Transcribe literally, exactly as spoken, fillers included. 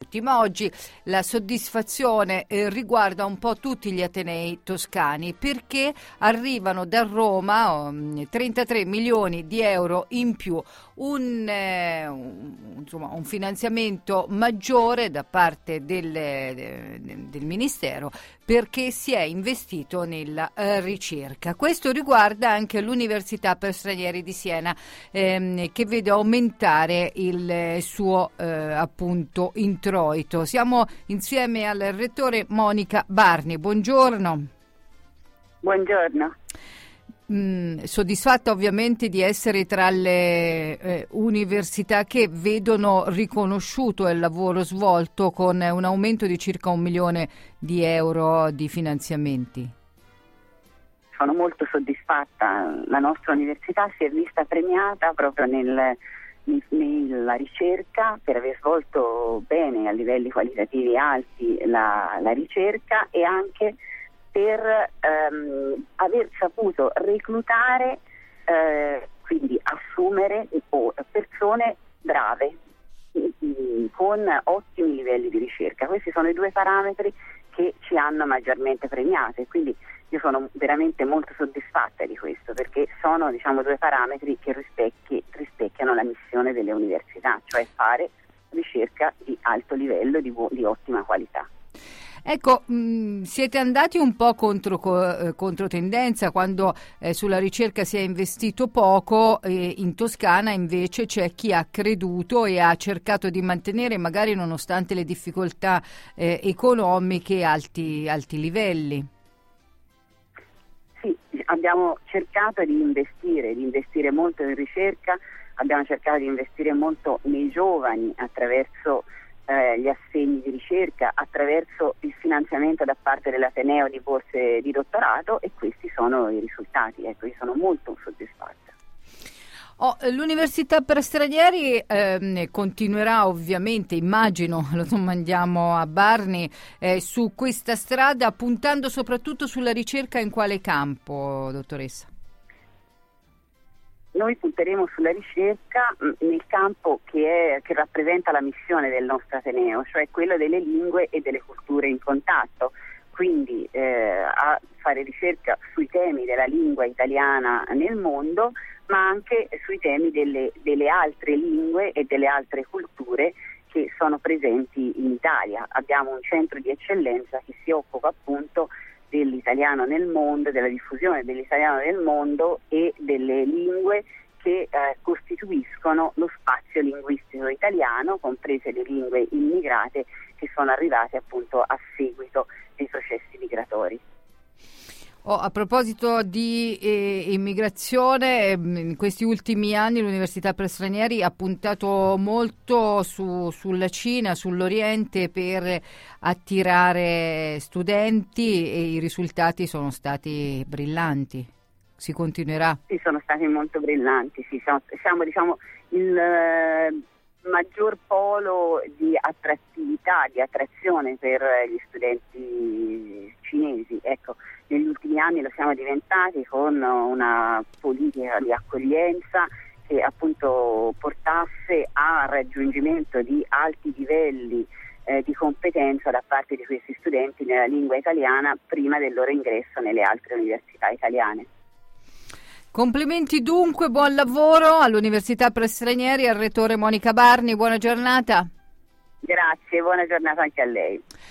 ma oggi la soddisfazione eh, riguarda un po' tutti gli atenei toscani, perché arrivano da Roma um, trentatré milioni di euro in più, un, eh, un, insomma, un finanziamento maggiore da parte del, de, del Ministero, perché si è investito nella eh, ricerca. Questo riguarda anche l'Università per Stranieri di Siena, ehm, che vede aumentare il eh, suo eh, appunto introito. Siamo insieme al rettore Monica Barni. Buongiorno. Buongiorno. Mm, soddisfatta ovviamente di essere tra le eh, università che vedono riconosciuto il lavoro svolto con un aumento di circa un milione di euro di finanziamenti. Sono molto soddisfatta. La nostra università si è vista premiata proprio nel, nella ricerca per aver svolto bene a livelli qualitativi alti la, la ricerca e anche per ehm, aver saputo reclutare, eh, quindi assumere persone brave, con ottimi livelli di ricerca. Questi sono i due parametri che ci hanno maggiormente premiate, quindi io sono veramente molto soddisfatta di questo, perché sono, diciamo, due parametri che rispecchi, rispecchiano la missione delle università, cioè fare ricerca di alto livello, di, di ottima qualità. Ecco, mh, siete andati un po' contro, eh, contro tendenza quando eh, sulla ricerca si è investito poco, e in Toscana invece c'è chi ha creduto e ha cercato di mantenere, magari nonostante le difficoltà eh, economiche, alti, alti livelli. Sì, abbiamo cercato di investire, di investire molto in ricerca, abbiamo cercato di investire molto nei giovani attraverso gli assegni di ricerca, attraverso il finanziamento da parte dell'Ateneo di borse di dottorato, e questi sono i risultati. Ecco, io sono molto soddisfatta. Oh, l'Università per Stranieri eh, continuerà ovviamente, immagino, lo domandiamo a Barni, eh, su questa strada, puntando soprattutto sulla ricerca. In quale campo, dottoressa? Noi punteremo sulla ricerca nel campo che, è, che rappresenta la missione del nostro Ateneo, cioè quello delle lingue e delle culture in contatto, quindi eh, a fare ricerca sui temi della lingua italiana nel mondo, ma anche sui temi delle, delle altre lingue e delle altre culture che sono presenti in Italia. Abbiamo un centro di eccellenza che si occupa appunto dell'italiano nel mondo, della diffusione dell'italiano nel mondo e delle lingue che eh, costituiscono lo spazio linguistico italiano, comprese le lingue immigrate che sono arrivate appunto a seguito dei processi migratori. Oh, a proposito di eh, immigrazione, in questi ultimi anni l'Università per Stranieri ha puntato molto su, sulla Cina, sull'Oriente, per attirare studenti, e i risultati sono stati brillanti. Si continuerà? Sì, sono stati molto brillanti. Sì, siamo, siamo diciamo il eh, maggior polo di attrattività, di attrazione per gli studenti cinesi. Ecco, negli ultimi anni lo siamo diventati con una politica di accoglienza che appunto portasse a raggiungimento di alti livelli eh, di competenza da parte di questi studenti nella lingua italiana prima del loro ingresso nelle altre università italiane. Complimenti dunque, buon lavoro all'Università per Stranieri, al rettore Monica Barni, buona giornata. Grazie, buona giornata anche a lei.